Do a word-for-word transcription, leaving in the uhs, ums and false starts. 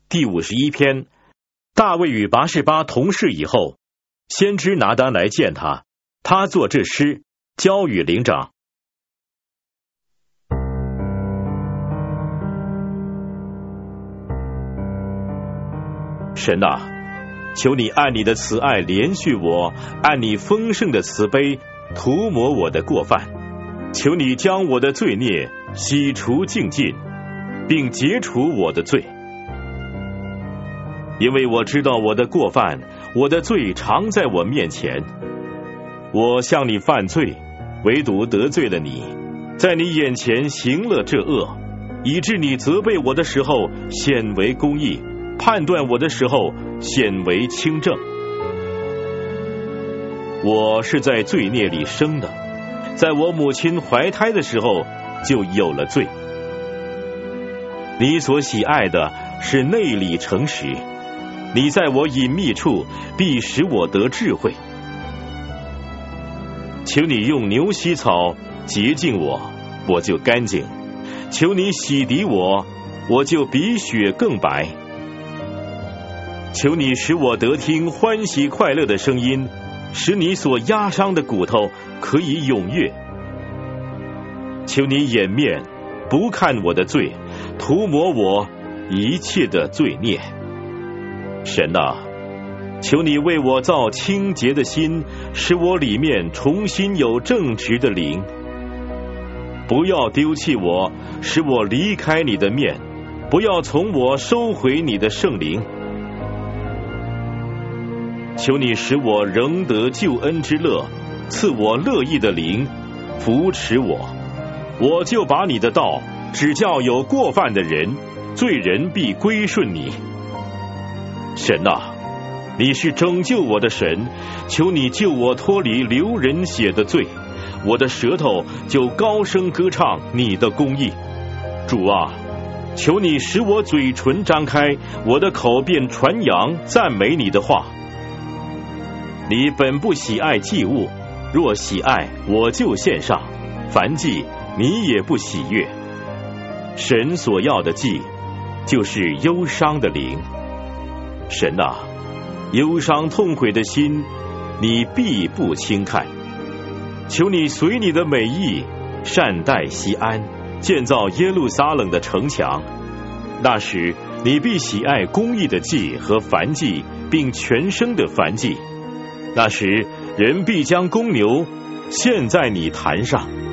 第五十一篇。大卫与拔示巴同事以后，先知拿单来见他，他作这诗，交与灵长。神啊，求你按你的慈爱怜恤我，按你丰盛的慈悲涂抹我的过犯，求你将我的罪孽洗除净尽，并解除我的罪。因为我知道我的过犯，我的罪常在我面前。我向你犯罪，唯独得罪了你，在你眼前行了这恶，以致你责备我的时候显为公义，判断我的时候显为清正。我是在罪孽里生的，在我母亲怀胎的时候就有了罪。你所喜爱的是内里诚实，你在我隐秘处必使我得智慧。求你用牛膝草洁净我，我就干净；求你洗涤我，我就比雪更白。求你使我得听欢喜快乐的声音，使你所压伤的骨头可以踊跃。求你掩面不看我的罪，涂抹我一切的罪孽。神啊，求你为我造清洁的心，使我里面重新有正直的灵。不要丢弃我，使我离开你的面，不要从我收回你的圣灵。求你使我仍得救恩之乐，赐我乐意的灵，扶持我。我就把你的道指教有过犯的人，罪人必归顺你。神啊，你是拯救我的神，求你救我脱离流人血的罪，我的舌头就高声歌唱你的公义。主啊，求你使我嘴唇张开，我的口便传扬赞美你的话。你本不喜爱祭物，若喜爱，我就献上；凡祭，你也不喜悦。神所要的祭，就是忧伤的灵。神啊，忧伤痛悔的心，你必不轻看。求你随你的美意，善待西安，建造耶路撒冷的城墙。那时，你必喜爱公义的祭和燔祭，并全生的燔祭。那时，人必将公牛献在你坛上。